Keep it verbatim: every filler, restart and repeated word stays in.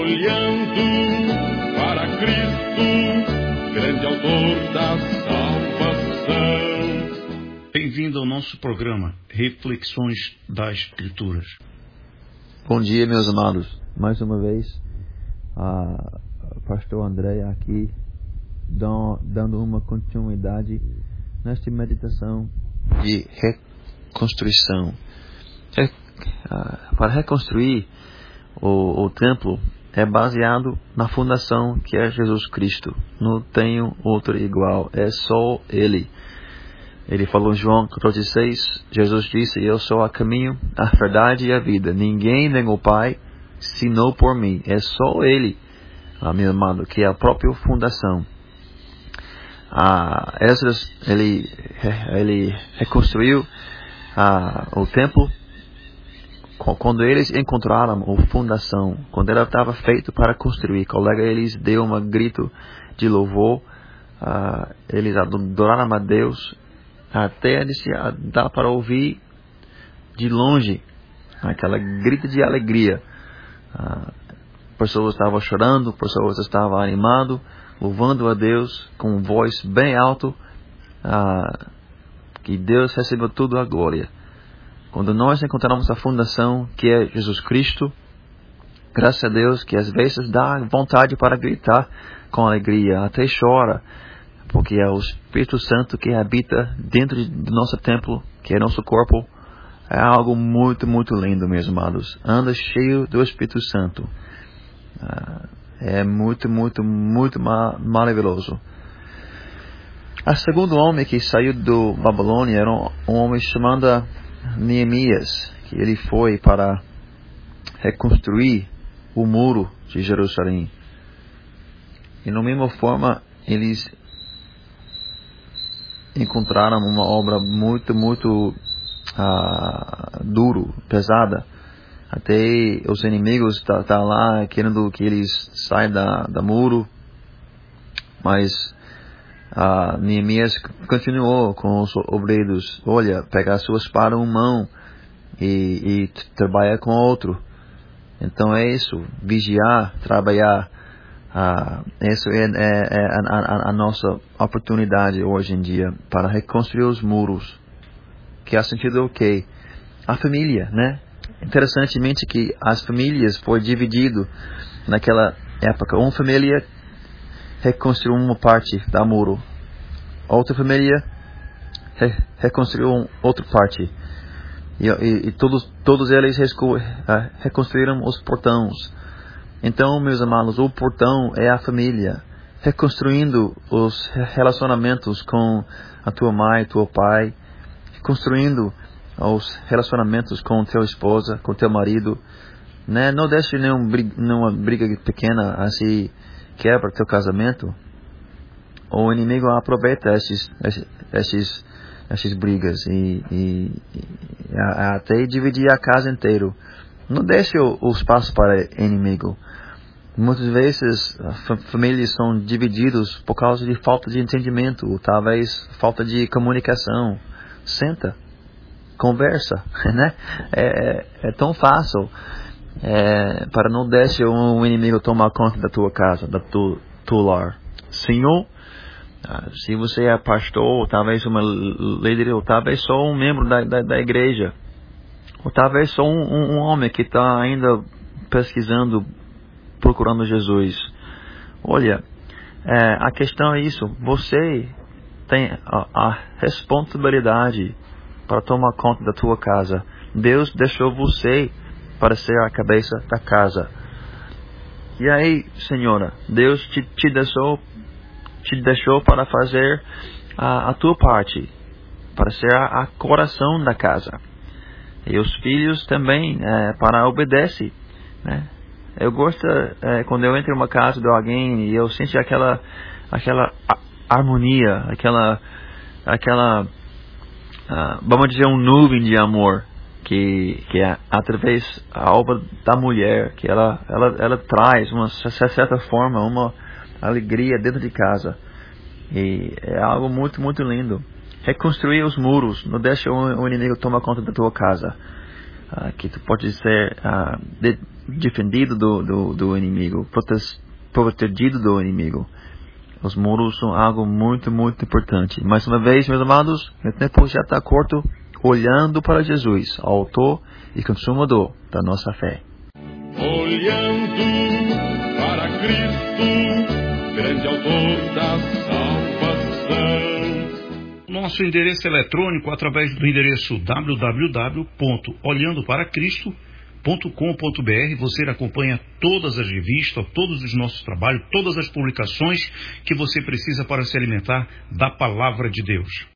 olhando para Cristo, grande autor da salvação. Bem-vindo ao nosso programa Reflexões das Escrituras. Bom dia, meus amados. Mais uma vez, a pastor André aqui dando uma continuidade nesta meditação de reconstrução. É, para reconstruir o, o templo é baseado na fundação que é Jesus Cristo. Não tenho outro igual, é só Ele. Ele falou em João catorze, seis, Jesus disse: eu sou o caminho, a verdade e a vida. Ninguém vem ao Pai senão por mim. É só Ele, ah, meu amado, que é a própria fundação. Ah, Esdras, ele, ele reconstruiu ah, o templo quando eles encontraram a fundação, quando ela estava feita para construir. Colega, eles deu um grito de louvor, ah, eles adoraram a Deus, até dá para ouvir de longe aquela grita de alegria. Ah, pessoas estavam chorando, pessoas estavam animando, louvando a Deus com voz bem alto, ah, que Deus recebeu toda a glória. Quando nós encontramos a fundação que é Jesus Cristo, graças a Deus que às vezes dá vontade para gritar com alegria, até chora, porque é o Espírito Santo que habita dentro do nosso templo, que é nosso corpo. É algo muito, muito lindo, meus amados. Anda cheio do Espírito Santo. Ah, é muito, muito, muito ma- maravilhoso. O segundo homem que saiu do Babilônia era um, um homem chamado Neemias, que ele foi para reconstruir o muro de Jerusalém. E da mesma forma, eles encontraram uma obra muito, muito uh, duro, pesada. Até os inimigos estão tá, tá lá querendo que eles saiam da, da muro. Mas uh, Neemias continuou com os obreiros. Olha, pega a sua espada em mão e, e trabalha com outro. Então é isso, vigiar, trabalhar. Uh, isso é, é, é a, a, a nossa oportunidade hoje em dia para reconstruir os muros. Que há sentido o quê? A família, né? Interessantemente que as famílias foram divididas naquela época. Uma família reconstruiu uma parte da muro. Outra família re, reconstruiu outra parte. E, e, e todos, todos eles reconstruíram os portões. Então, meus amados, o portão é a família, reconstruindo os relacionamentos com a tua mãe, teu pai, reconstruindo os relacionamentos com teu esposa, com teu marido, né? Não deixe nenhum, nenhuma briga pequena assim quebra teu casamento. O inimigo aproveita esses, esses, esses, essas brigas e, e, e até dividir a casa inteira. Não deixe o, o espaço para o inimigo. Muitas vezes famílias são divididas por causa de falta de entendimento, ou talvez falta de comunicação. Senta, conversa, né? É, é tão fácil é, para não deixar o inimigo tomar conta da tua casa, da tua, tua lar. Senhor, se você é pastor, ou talvez uma líder, ou talvez só um membro da, da, da igreja, ou talvez só um, um, um homem que está ainda pesquisando, procurando Jesus. Olha, é, a questão é isso. Você tem a, a responsabilidade para tomar conta da tua casa. Deus deixou você para ser a cabeça da casa. E aí, senhora, Deus te, te deixou, te deixou para fazer a, a tua parte, para ser a, a coração da casa. E os filhos também, é, para obedecer, né? Eu gosto, é, quando eu entro em uma casa de alguém e eu sinto aquela, aquela harmonia, aquela, aquela, uh, vamos dizer, um nuvem de amor, que, que é através da obra da mulher, que ela, ela, ela traz, uma, de certa forma, uma alegria dentro de casa. E é algo muito, muito lindo. Reconstruir os muros, não deixa o, o inimigo tomar conta da tua casa. uh, que tu pode ser uh, de, defendido do, do, do inimigo, prote, protegido do inimigo. Os muros são algo muito, muito importante. Mais uma vez, meus amados, o tempo já está curto, olhando para Jesus, autor e consumador da nossa fé. Olhando para Cristo, grande autor da salvação. Nosso endereço eletrônico através do endereço w w w ponto olhando para cristo ponto com ponto b r. Você acompanha todas as revistas, todos os nossos trabalhos, todas as publicações que você precisa para se alimentar da palavra de Deus.